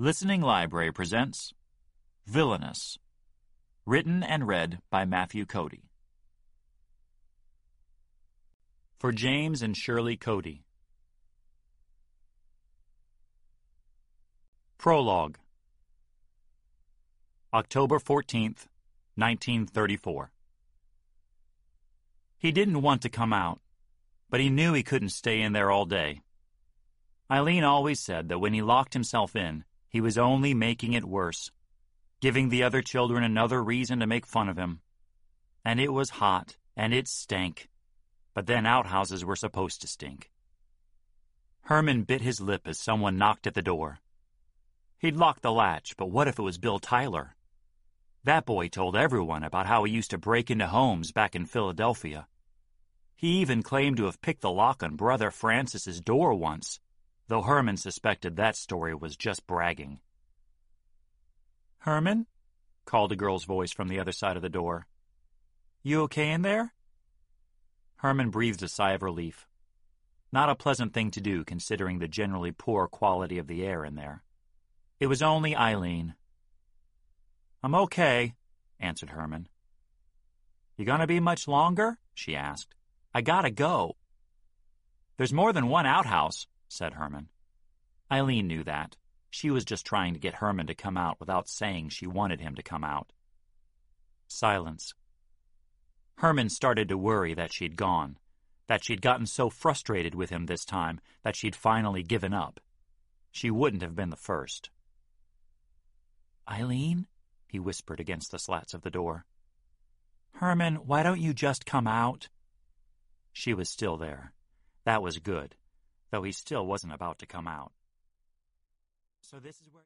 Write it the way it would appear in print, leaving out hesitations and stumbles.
Listening Library presents Villainous, written and read by Matthew Cody. For James and Shirley Cody. Prologue. October 14th, 1934. He didn't want to come out, but he knew he couldn't stay in there all day. Eileen always said that when he locked himself in, he was only making it worse, giving the other children another reason to make fun of him. And it was hot, and it stank. But then outhouses were supposed to stink. Herman bit his lip as someone knocked at the door. He'd locked the latch, but what if it was Bill Tyler? That boy told everyone about how he used to break into homes back in Philadelphia. He even claimed to have picked the lock on Brother Francis's door once, though Herman suspected that story was just bragging. "Herman?" called a girl's voice from the other side of the door. "You okay in there?" Herman breathed a sigh of relief. Not a pleasant thing to do considering the generally poor quality of the air in there. It was only Eileen. "I'm okay," answered Herman. "You gonna be much longer?" she asked. "I gotta go." "There's more than one outhouse," said Herman. Eileen knew that. She was just trying to get Herman to come out without saying she wanted him to come out. Silence. Herman started to worry that she'd gone, that she'd gotten so frustrated with him this time that she'd finally given up. She wouldn't have been the first. "Eileen?" he whispered against the slats of the door. "Herman, why don't you just come out?" She was still there. That was good, though he still wasn't about to come out. So this is where...